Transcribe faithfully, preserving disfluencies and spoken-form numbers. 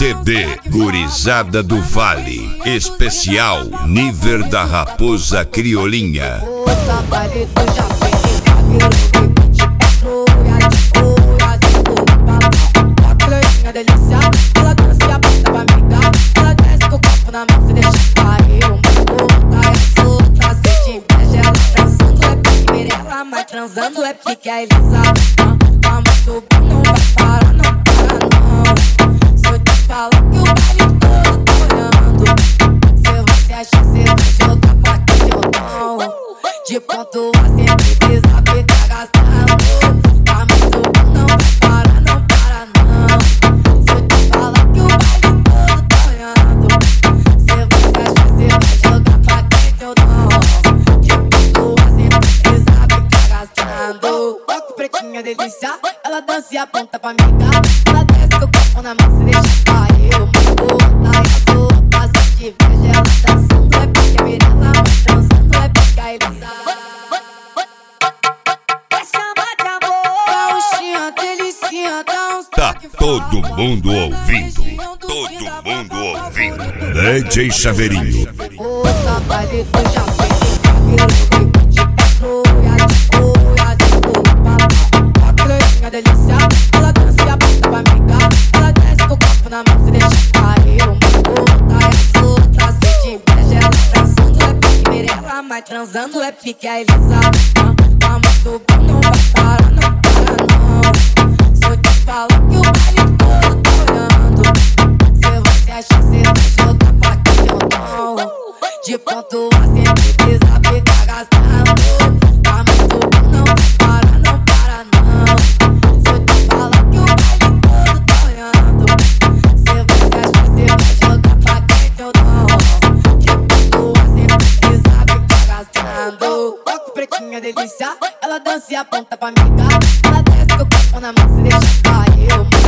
C D Gurizada do Vale, especial Nível da Raposa Criolinha. Delícia, ela dança e aponta pra me dar. Ela desce com o copo na mão, se deixa cair. Uma puta é solta, sente inveja. Ela dançando é pique Mirella, mas transando é pique a Elisa. Tá muito bom, não vai parar, não para não. Se eu te falar que o baile todo tá olhando, cê vai se achar, cê vai jogar pra quem eu não. De ponto a sempre precisa ficar gastando. Tá muito bom, não vai parar, não para não. Delícia, ela dança e aponta pra me dar. Ela desce com o copo na mão, se deixa cair. Uma puta e a solta, sente inveja. Ela dançando é pique a Mirella, mas transando é pique a Elisa. Vai chamar de amor, gauchinha, delicinha, dá uns Tá todo mundo ouvindo, todo mundo ouvindo. D J Chaveirinho. O trabalho do Japão virou de patrulha, de cuia, de roupa. Delícia, ela dança e aponta pra me dar. Ela desce com o copo na mão, se deixa cair. Uma puta é solta, sente inveja. Ela dançando é pique Mirella, mas transando é pique a Elisa. Tá muito bom, não vai parar, não para não. Se eu te falar que o baile todo tá olhando, cê vai se achar, cê vai jogar pra quem eu não. De ponto a sempre precisa ficar gastando. Tá muito bom, não vai parar, não para não. Delícia, ela dança e aponta pra me dar. Ela desce com o copo na mão, se deixa cair.